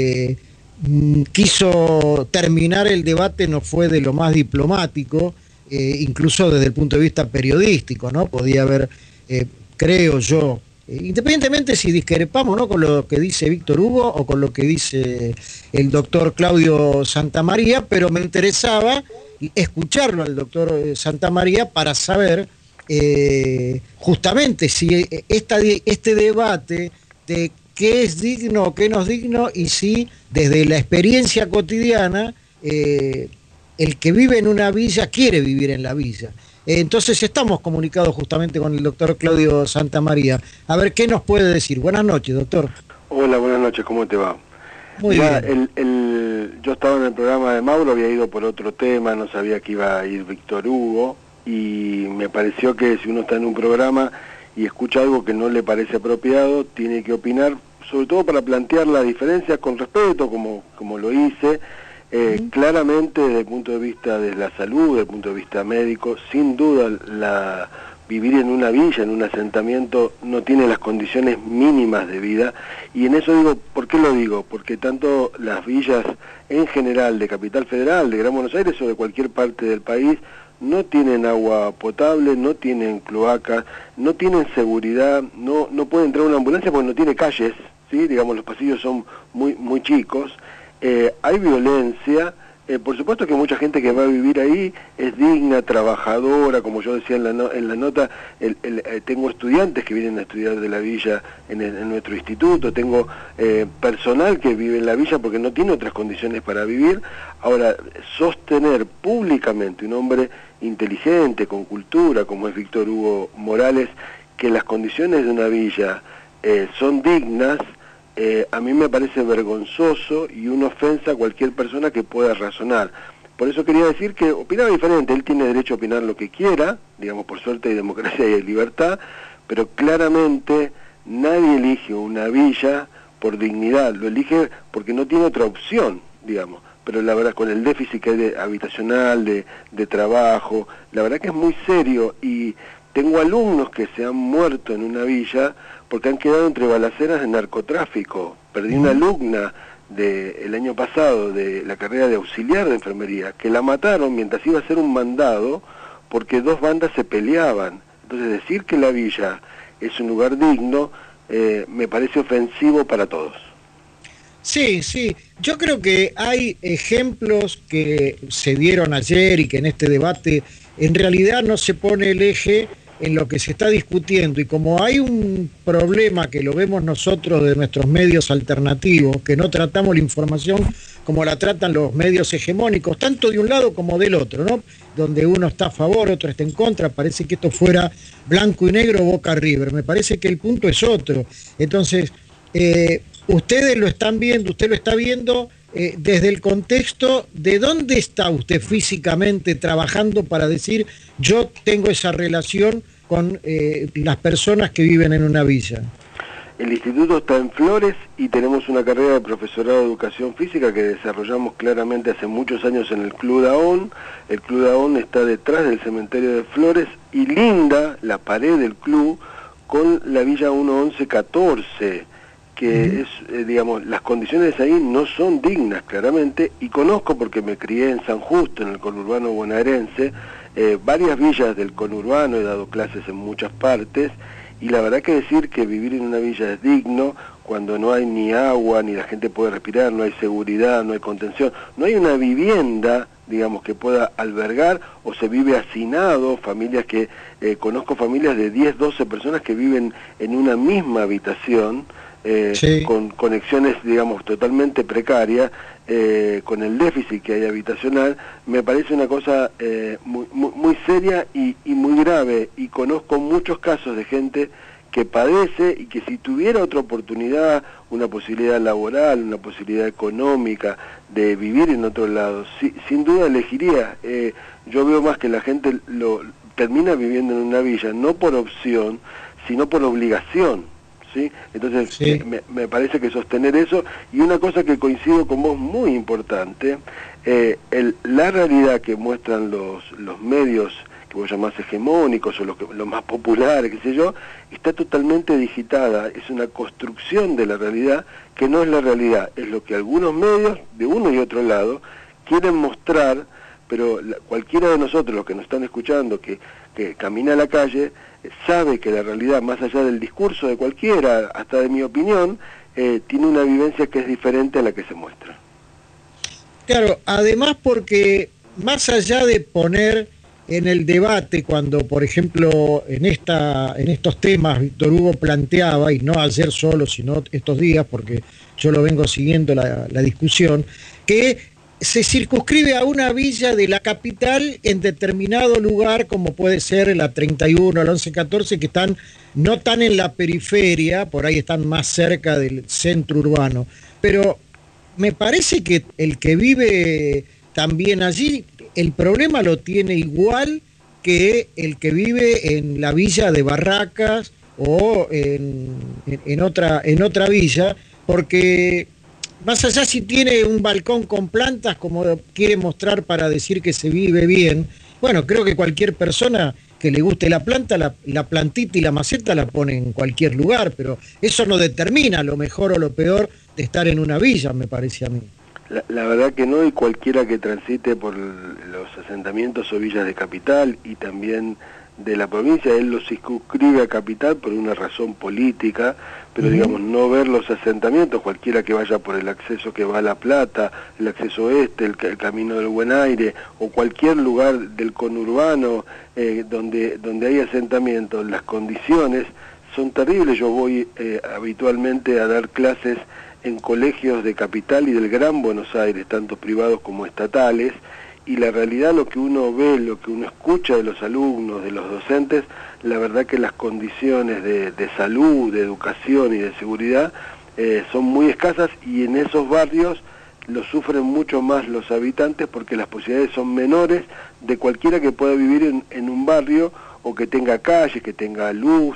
[SPEAKER 1] él quiso terminar el debate no fue de lo más diplomático, incluso desde el punto de vista periodístico, ¿no? Podía haber, creo yo, independientemente si discrepamos, ¿no?, con lo que dice Víctor Hugo o con lo que dice el doctor Claudio Santamaría, pero me interesaba escucharlo al doctor Santamaría para saber justamente si este debate de qué es digno o qué no es digno y si desde la experiencia cotidiana el que vive en una villa quiere vivir en la villa. Entonces estamos comunicados justamente con el doctor Claudio Santamaría. A ver, ¿qué nos puede decir? Buenas noches, doctor.
[SPEAKER 15] Hola, buenas noches, ¿cómo te va?
[SPEAKER 1] Muy bien.
[SPEAKER 15] Yo estaba en el programa de Mauro, había ido por otro tema, no sabía que iba a ir Víctor Hugo, y me pareció que si uno está en un programa y escucha algo que no le parece apropiado, tiene que opinar, sobre todo para plantear las diferencias con respeto, como lo hice. Claramente desde el punto de vista de la salud, desde el punto de vista médico, sin duda vivir en una villa, en un asentamiento, no tiene las condiciones mínimas de vida, y en eso digo, ¿por qué lo digo? Porque tanto las villas en general de Capital Federal, de Gran Buenos Aires o de cualquier parte del país, no tienen agua potable, no tienen cloacas, no tienen seguridad, no puede entrar una ambulancia porque no tiene calles, ¿sí? Digamos, los pasillos son muy chicos. Hay violencia, Por supuesto que mucha gente que va a vivir ahí es digna, trabajadora, como yo decía en la nota, tengo estudiantes que vienen a estudiar de la villa en nuestro instituto, tengo personal que vive en la villa porque no tiene otras condiciones para vivir. Ahora, sostener públicamente un hombre inteligente, con cultura, como es Víctor Hugo Morales, que las condiciones de una villa son dignas, a mí me parece vergonzoso y una ofensa a cualquier persona que pueda razonar. Por eso quería decir que opinaba diferente, él tiene derecho a opinar lo que quiera, digamos, por suerte hay democracia y hay libertad, pero claramente nadie elige una villa por dignidad, lo elige porque no tiene otra opción, digamos. Pero la verdad, con el déficit que hay habitacional, de trabajo, la verdad que es muy serio, y tengo alumnos que se han muerto en una villa porque han quedado entre balaceras de narcotráfico. Perdí una alumna el año pasado de la carrera de auxiliar de enfermería, que la mataron mientras iba a hacer un mandado porque dos bandas se peleaban. Entonces decir que la villa es un lugar digno me parece ofensivo para todos.
[SPEAKER 1] Sí, sí, yo creo que hay ejemplos que se dieron ayer y que en este debate en realidad no se pone el eje en lo que se está discutiendo, y como hay un problema que lo vemos nosotros de nuestros medios alternativos, que no tratamos la información como la tratan los medios hegemónicos, tanto de un lado como del otro, ¿no? Donde uno está a favor, otro está en contra, parece que esto fuera blanco y negro, Boca River, me parece que el punto es otro. Entonces, ustedes lo están viendo, usted lo está viendo desde el contexto de dónde está usted físicamente trabajando para decir yo tengo esa relación con las personas que viven en una villa.
[SPEAKER 15] El instituto está en Flores y tenemos una carrera de profesorado de educación física que desarrollamos claramente hace muchos años en el Club Daón. El Club Daón está detrás del cementerio de Flores y linda la pared del club con la Villa 1114, que es, digamos, las condiciones ahí no son dignas claramente, y conozco porque me crié en San Justo, en el conurbano bonaerense, varias villas del conurbano, he dado clases en muchas partes, y la verdad que decir que vivir en una villa es digno cuando no hay ni agua, ni la gente puede respirar, no hay seguridad, no hay contención, no hay una vivienda, digamos, que pueda albergar, o se vive hacinado, familias que, conozco familias de 10, 12 personas que viven en una misma habitación, sí, con conexiones, digamos, totalmente precarias, con el déficit que hay habitacional. Me parece una cosa muy seria y muy grave, y conozco muchos casos de gente que padece y que si tuviera otra oportunidad, una posibilidad laboral, una posibilidad económica de vivir en otro lado, sin duda elegiría. Yo veo más que la gente termina viviendo en una villa, no por opción, sino por obligación. ¿Sí? Entonces sí, me parece que sostener eso, y una cosa que coincido con vos muy importante, la realidad que muestran los medios que vos llamás hegemónicos o los más populares, qué sé yo, está totalmente digitada, es una construcción de la realidad que no es la realidad, es lo que algunos medios de uno y otro lado quieren mostrar, pero cualquiera de nosotros, los que nos están escuchando, que camina a la calle, sabe que la realidad, más allá del discurso de cualquiera, hasta de mi opinión, tiene una vivencia que es diferente a la que se muestra.
[SPEAKER 1] Claro, además porque más allá de poner en el debate, cuando por ejemplo en estos temas Víctor Hugo planteaba, y no ayer solo, sino estos días, porque yo lo vengo siguiendo la discusión, que se circunscribe a una villa de la capital en determinado lugar, como puede ser la 31, la 1114, que están no tan en la periferia, por ahí están más cerca del centro urbano. Pero me parece que el que vive también allí, el problema lo tiene igual que el que vive en la villa de Barracas o en otra villa, porque más allá si tiene un balcón con plantas, como quiere mostrar para decir que se vive bien, bueno, creo que cualquier persona que le guste la planta, la plantita y la maceta la pone en cualquier lugar, pero eso no determina lo mejor o lo peor de estar en una villa, me parece a mí.
[SPEAKER 15] La verdad que no, y cualquiera que transite por los asentamientos o villas de capital y también de la provincia, él lo circunscribe a Capital por una razón política, pero digamos, no ver los asentamientos, cualquiera que vaya por el acceso que va a La Plata, el acceso este, el camino del Buen Aire, o cualquier lugar del conurbano donde hay asentamientos, las condiciones son terribles. Yo voy habitualmente a dar clases en colegios de Capital y del Gran Buenos Aires, tanto privados como estatales, y la realidad, lo que uno ve, lo que uno escucha de los alumnos, de los docentes, la verdad que las condiciones de salud, de educación y de seguridad son muy escasas, y en esos barrios lo sufren mucho más los habitantes porque las posibilidades son menores de cualquiera que pueda vivir en un barrio, o que tenga calle, que tenga luz,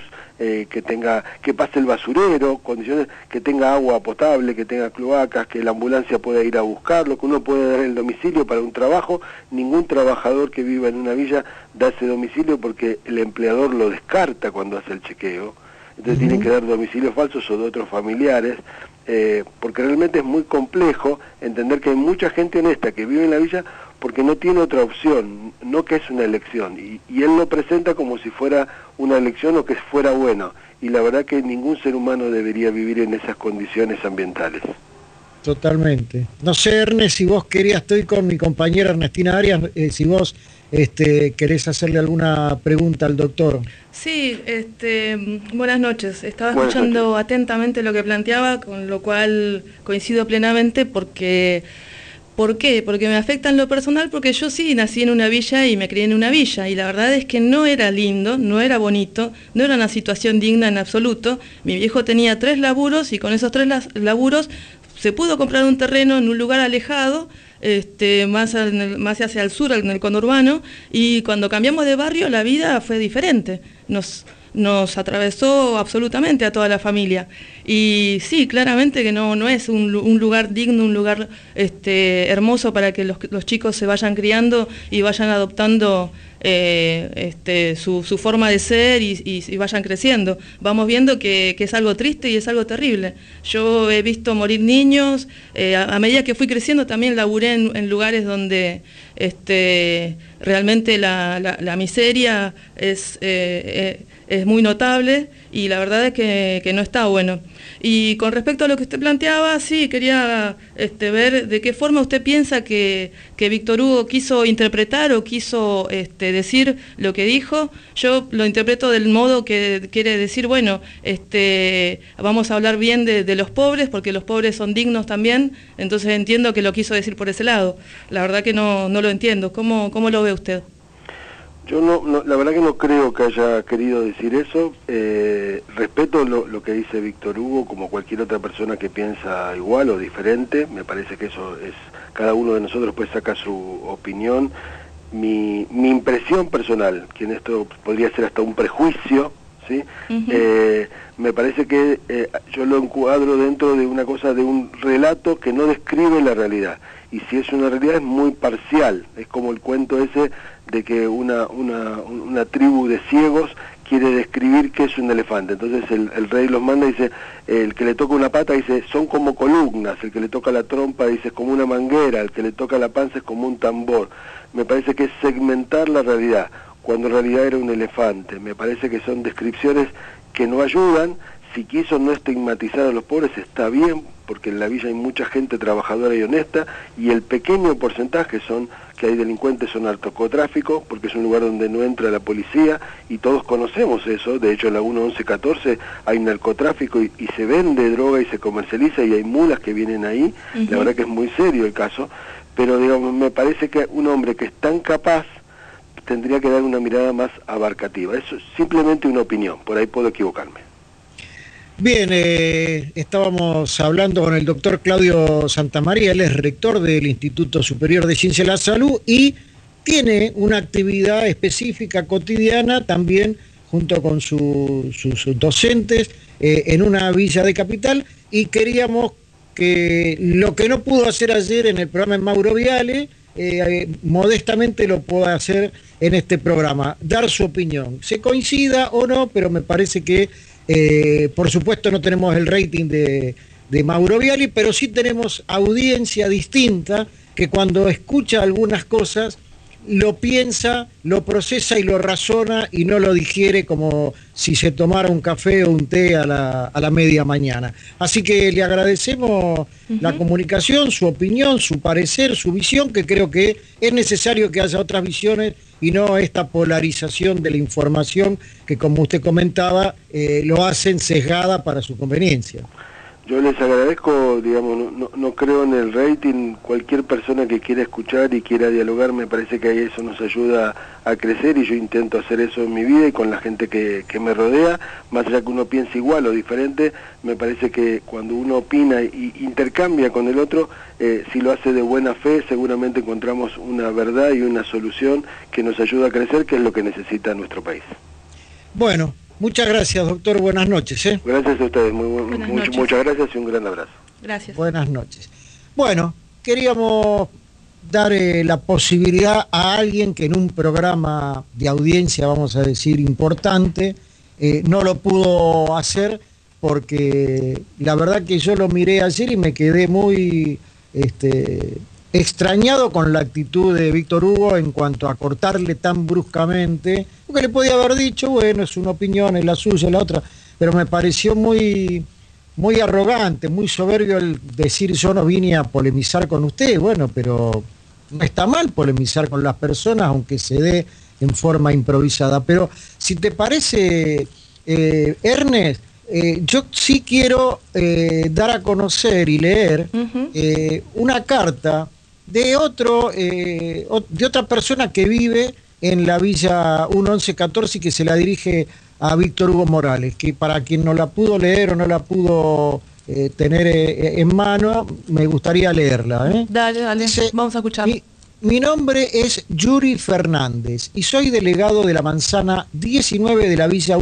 [SPEAKER 15] que pase el basurero, condiciones, que tenga agua potable, que tenga cloacas, que la ambulancia pueda ir a buscarlo, que uno pueda dar el domicilio para un trabajo. Ningún trabajador que viva en una villa da ese domicilio porque el empleador lo descarta cuando hace el chequeo. Entonces tienen que dar domicilios falsos o de otros familiares, porque realmente es muy complejo entender que hay mucha gente honesta que vive en la villa porque no tiene otra opción, no que es una elección, y él lo presenta como si fuera una elección o que fuera bueno, y la verdad que ningún ser humano debería vivir en esas condiciones ambientales.
[SPEAKER 1] Totalmente. No sé, Ernest, si vos querías, estoy con mi compañera Ernestina Arias, si vos querés hacerle alguna pregunta al doctor.
[SPEAKER 2] Sí, buenas noches. Estaba escuchando atentamente lo que planteaba, con lo cual coincido plenamente porque... ¿Por qué? Porque me afecta en lo personal, porque yo sí nací en una villa y me crié en una villa, y la verdad es que no era lindo, no era bonito, no era una situación digna en absoluto. Mi viejo tenía 3 laburos, y con esos 3 laburos se pudo comprar un terreno en un lugar alejado, más hacia el sur, en el conurbano, y cuando cambiamos de barrio la vida fue diferente. Nos atravesó absolutamente a toda la familia, y sí, claramente que no es un lugar digno, un lugar hermoso para que los chicos se vayan criando y vayan adoptando su forma de ser y vayan creciendo. Vamos viendo que es algo triste y es algo terrible. Yo he visto morir niños, a medida que fui creciendo también laburé en lugares donde realmente la miseria es muy notable, y la verdad es que no está bueno. Y con respecto a lo que usted planteaba, sí, quería ver de qué forma usted piensa que Víctor Hugo quiso interpretar o quiso decir lo que dijo. Yo lo interpreto del modo que quiere decir, bueno, vamos a hablar bien de los pobres, porque los pobres son dignos también, entonces entiendo que lo quiso decir por ese lado. La verdad que no lo entiendo. ¿Cómo lo ve usted?
[SPEAKER 15] Yo la verdad que no creo que haya querido decir eso. Respeto lo que dice Víctor Hugo, como cualquier otra persona que piensa igual o diferente. Me parece que eso es, cada uno de nosotros pues saca su opinión. Mi impresión personal, que en esto podría ser hasta un prejuicio, ¿sí? Me parece que yo lo encuadro dentro de una cosa, de un relato que no describe la realidad. Y si es una realidad es muy parcial. Es como el cuento ese de que una tribu de ciegos quiere describir qué es un elefante. Entonces el rey los manda y dice, el que le toca una pata dice, son como columnas, el que le toca la trompa dice, es como una manguera, el que le toca la panza es como un tambor. Me parece que es segmentar la realidad, cuando en realidad era un elefante. Me parece que son descripciones que no ayudan. Si quiso no estigmatizar a los pobres está bien, porque en la villa hay mucha gente trabajadora y honesta, y el pequeño porcentaje que hay delincuentes son narcotráfico, porque es un lugar donde no entra la policía, y todos conocemos eso. De hecho en la 1114 hay narcotráfico y se vende droga y se comercializa, y hay mulas que vienen ahí. La verdad que es muy serio el caso, pero digamos, me parece que un hombre que es tan capaz tendría que dar una mirada más abarcativa. Eso es simplemente una opinión, por ahí puedo equivocarme.
[SPEAKER 1] Bien, estábamos hablando con el doctor Claudio Santamaría, él es rector del Instituto Superior de Ciencia de la Salud y tiene una actividad específica cotidiana también junto con sus docentes en una villa de Capital, y queríamos que lo que no pudo hacer ayer en el programa en Mauro Viale, modestamente lo pueda hacer en este programa, dar su opinión, se coincida o no, pero me parece que por supuesto no tenemos el rating de Mauro Viale, pero sí tenemos audiencia distinta que cuando escucha algunas cosas lo piensa, lo procesa y lo razona y no lo digiere como si se tomara un café o un té a la media mañana. Así que le agradecemos la comunicación, su opinión, su parecer, su visión, que creo que es necesario que haya otras visiones y no esta polarización de la información que, como usted comentaba, lo hacen sesgada para su conveniencia.
[SPEAKER 15] Yo les agradezco, digamos, no creo en el rating. Cualquier persona que quiera escuchar y quiera dialogar, me parece que eso nos ayuda a crecer, y yo intento hacer eso en mi vida y con la gente que me rodea. Más allá que uno piense igual o diferente, me parece que cuando uno opina y intercambia con el otro, si lo hace de buena fe, seguramente encontramos una verdad y una solución que nos ayuda a crecer, que es lo que necesita nuestro país.
[SPEAKER 1] Bueno, muchas gracias, doctor. Buenas noches.
[SPEAKER 15] Gracias a ustedes. Muchas gracias y un gran abrazo.
[SPEAKER 2] Gracias.
[SPEAKER 1] Buenas noches. Bueno, queríamos dar la posibilidad a alguien que en un programa de audiencia, vamos a decir, importante, no lo pudo hacer porque la verdad que yo lo miré ayer y me quedé muy extrañado con la actitud de Víctor Hugo en cuanto a cortarle tan bruscamente, porque le podía haber dicho, bueno, es una opinión, es la suya, es la otra, pero me pareció muy arrogante, muy soberbio el decir yo no vine a polemizar con usted. Bueno, pero no está mal polemizar con las personas, aunque se dé en forma improvisada. Pero si te parece, Ernest, yo sí quiero dar a conocer y leer una carta de otra persona que vive en la Villa 1114 y que se la dirige a Víctor Hugo Morales, que para quien no la pudo leer o no la pudo tener en mano, me gustaría leerla.
[SPEAKER 2] Dale, dice, vamos a escuchar.
[SPEAKER 1] Mi nombre es Yuri Fernández y soy delegado de la manzana 19 de la Villa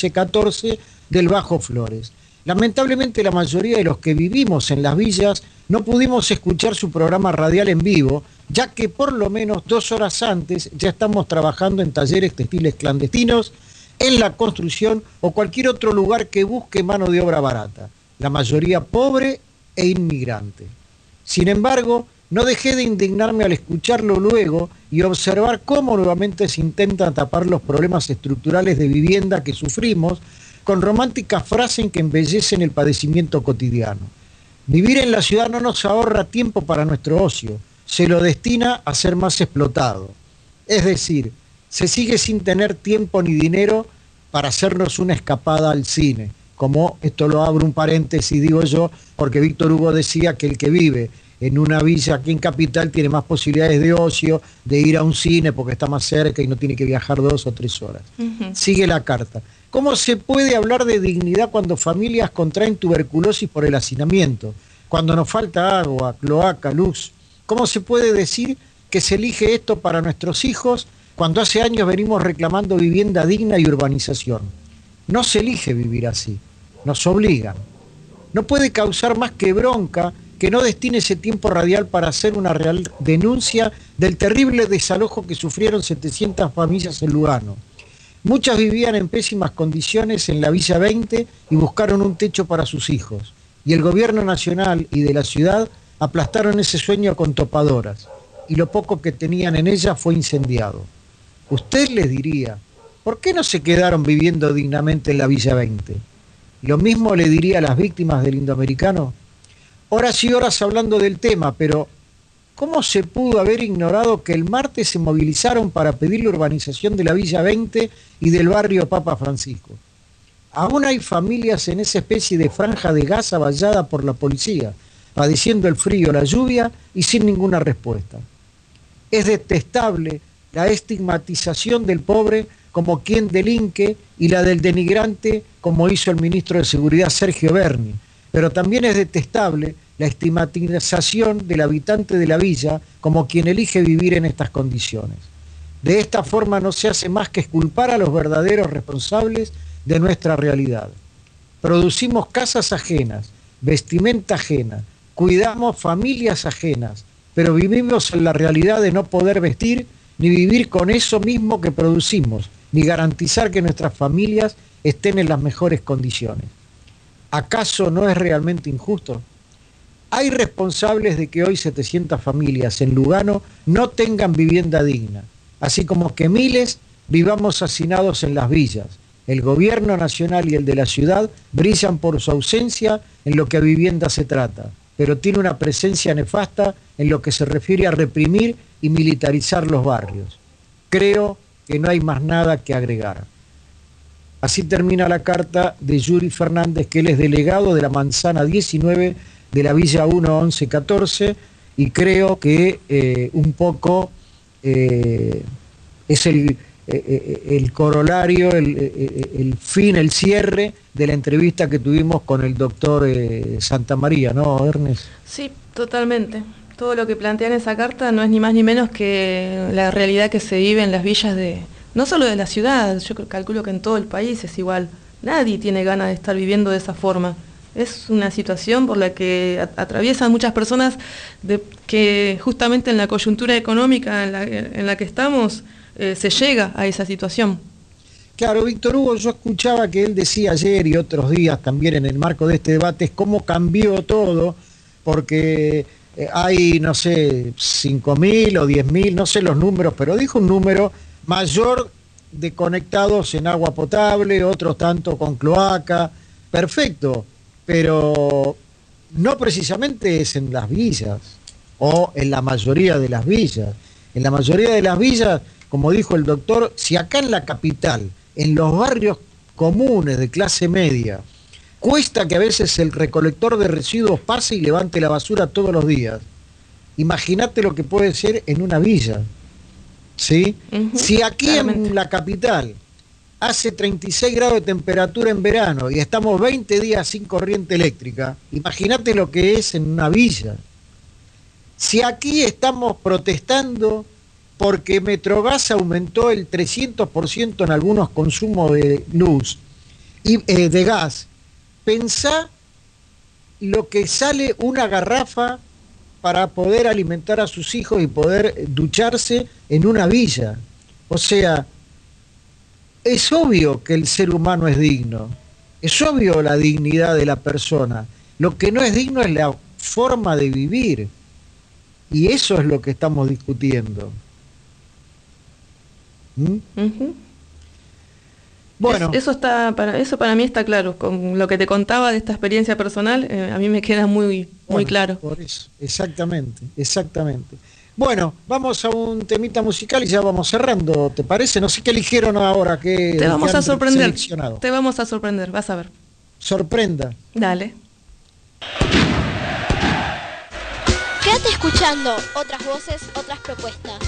[SPEAKER 1] 1114 del Bajo Flores. Lamentablemente la mayoría de los que vivimos en las villas no pudimos escuchar su programa radial en vivo, ya que por lo menos 2 horas antes ya estamos trabajando en talleres textiles clandestinos, en la construcción o cualquier otro lugar que busque mano de obra barata, la mayoría pobre e inmigrante. Sin embargo, no dejé de indignarme al escucharlo luego y observar cómo nuevamente se intentan tapar los problemas estructurales de vivienda que sufrimos con románticas frases que embellecen el padecimiento cotidiano. Vivir en la ciudad no nos ahorra tiempo para nuestro ocio, se lo destina a ser más explotado. Es decir, se sigue sin tener tiempo ni dinero para hacernos una escapada al cine, como esto lo abro un paréntesis, digo yo, porque Víctor Hugo decía que el que vive en una villa aquí en Capital tiene más posibilidades de ocio, de ir a un cine porque está más cerca y no tiene que viajar 2 o 3 horas. Sigue la carta. ¿Cómo se puede hablar de dignidad cuando familias contraen tuberculosis por el hacinamiento? Cuando nos falta agua, cloaca, luz. ¿Cómo se puede decir que se elige esto para nuestros hijos cuando hace años venimos reclamando vivienda digna y urbanización? No se elige vivir así, nos obligan. No puede causar más que bronca que no destine ese tiempo radial para hacer una real denuncia del terrible desalojo que sufrieron 700 familias en Lugano. Muchas vivían en pésimas condiciones en la Villa 20 y buscaron un techo para sus hijos. Y el gobierno nacional y de la ciudad aplastaron ese sueño con topadoras. Y lo poco que tenían en ella fue incendiado. Usted les diría, ¿por qué no se quedaron viviendo dignamente en la Villa 20? Lo mismo le diría a las víctimas del indoamericano. Horas y horas hablando del tema, pero ¿cómo se pudo haber ignorado que el martes se movilizaron para pedir la urbanización de la Villa 20 y del barrio Papa Francisco? Aún hay familias en esa especie de franja de Gaza vallada por la policía, padeciendo el frío, la lluvia y sin ninguna respuesta. Es detestable la estigmatización del pobre como quien delinque y la del denigrante como hizo el ministro de Seguridad Sergio Berni, pero también es detestable la estigmatización del habitante de la villa como quien elige vivir en estas condiciones. De esta forma no se hace más que exculpar a los verdaderos responsables de nuestra realidad. Producimos casas ajenas, vestimenta ajena, cuidamos familias ajenas, pero vivimos en la realidad de no poder vestir ni vivir con eso mismo que producimos, ni garantizar que nuestras familias estén en las mejores condiciones. ¿Acaso no es realmente injusto? Hay responsables de que hoy 700 familias en Lugano no tengan vivienda digna, así como que miles vivamos hacinados en las villas. El gobierno nacional y el de la ciudad brillan por su ausencia en lo que a vivienda se trata, pero tiene una presencia nefasta en lo que se refiere a reprimir y militarizar los barrios. Creo que no hay más nada que agregar. Así termina la carta de Yuri Fernández, que él es delegado de la Manzana 19 de la Villa 1-11-14, y creo que un poco es el corolario, el fin, el cierre de la entrevista que tuvimos con el doctor Santamaría, ¿no, Ernest?
[SPEAKER 2] Sí, totalmente. Todo lo que plantea en esa carta no es ni más ni menos que la realidad que se vive en las villas no solo de la ciudad, yo calculo que en todo el país es igual. Nadie tiene ganas de estar viviendo de esa forma. Es una situación por la que atraviesan muchas personas que justamente en la coyuntura económica en la que estamos se llega a esa situación.
[SPEAKER 1] Claro, Víctor Hugo, yo escuchaba que él decía ayer y otros días también en el marco de este debate cómo cambió todo, porque hay, no sé, 5.000 o 10.000, no sé los números, pero dijo un número mayor de conectados en agua potable, otros tanto con cloaca, perfecto, pero no precisamente es en las villas o en la mayoría de las villas. En la mayoría de las villas, como dijo el doctor, si acá en la capital, en los barrios comunes de clase media, cuesta que a veces el recolector de residuos pase y levante la basura todos los días, imagínate lo que puede ser en una villa. ¿Sí? Si aquí claramente en la capital hace 36 grados de temperatura en verano y estamos 20 días sin corriente eléctrica, imagínate lo que es en una villa. Si aquí estamos protestando porque Metrogas aumentó el 300% en algunos consumos de luz y de gas, pensá lo que sale una garrafa para poder alimentar a sus hijos y poder ducharse en una villa. O sea, es obvio que el ser humano es digno, es obvio la dignidad de la persona. Lo que no es digno es la forma de vivir, y eso es lo que estamos discutiendo. Bueno,
[SPEAKER 2] eso para mí está claro. Con lo que te contaba de esta experiencia personal, a mí me queda muy claro.
[SPEAKER 1] Por eso, exactamente. Bueno, vamos a un temita musical y ya vamos cerrando, ¿te parece? No sé qué eligieron ahora,
[SPEAKER 2] te vamos a sorprender. Te vamos a sorprender, vas a ver.
[SPEAKER 1] Sorprenda.
[SPEAKER 2] Dale.
[SPEAKER 3] Quédate escuchando otras voces, otras propuestas.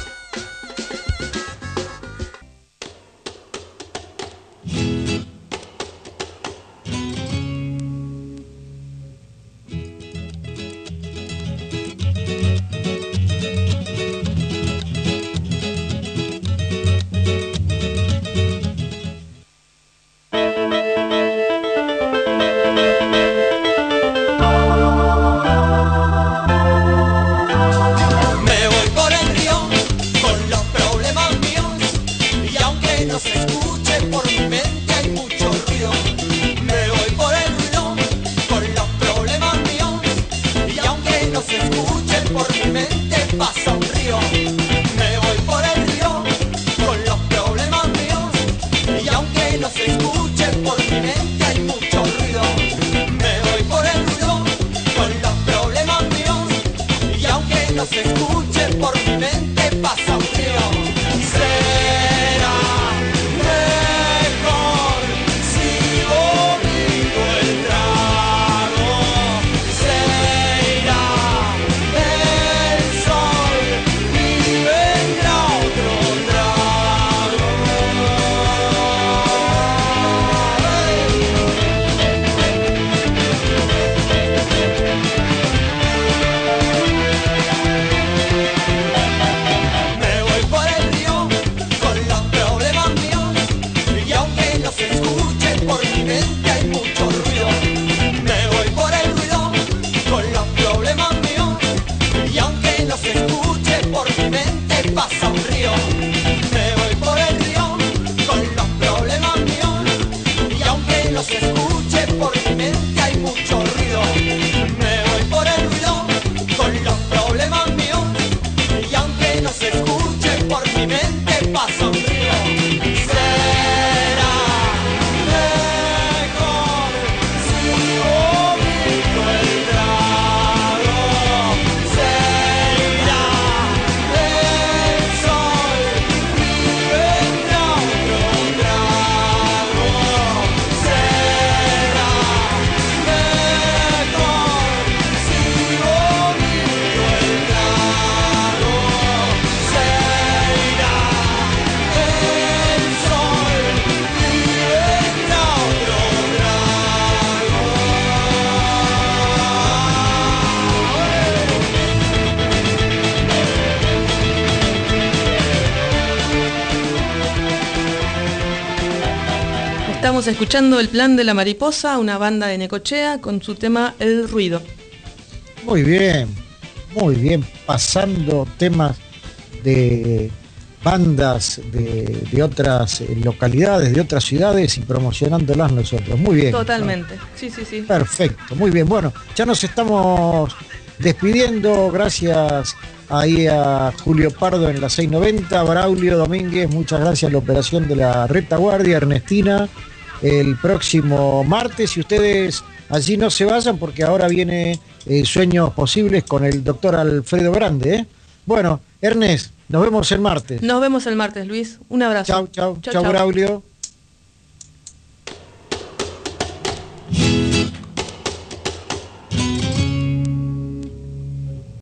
[SPEAKER 2] Estamos escuchando El Plan de la Mariposa, una banda de Necochea, con su tema El Ruido.
[SPEAKER 1] Muy bien, pasando temas de bandas de otras localidades, de otras ciudades y promocionándolas nosotros. Muy bien.
[SPEAKER 2] Totalmente, sí.
[SPEAKER 1] Perfecto, muy bien. Bueno, ya nos estamos despidiendo. Gracias ahí a Julio Pardo en la 690, Braulio Domínguez, muchas gracias a la operación de la retaguardia, Ernestina, el próximo martes. Y ustedes allí no se vayan porque ahora viene Sueños Posibles con el doctor Alfredo Grande, ¿eh? Bueno, Ernest, nos vemos el martes.
[SPEAKER 2] Nos vemos el martes, Luis. Un abrazo.
[SPEAKER 1] Chau, Braulio.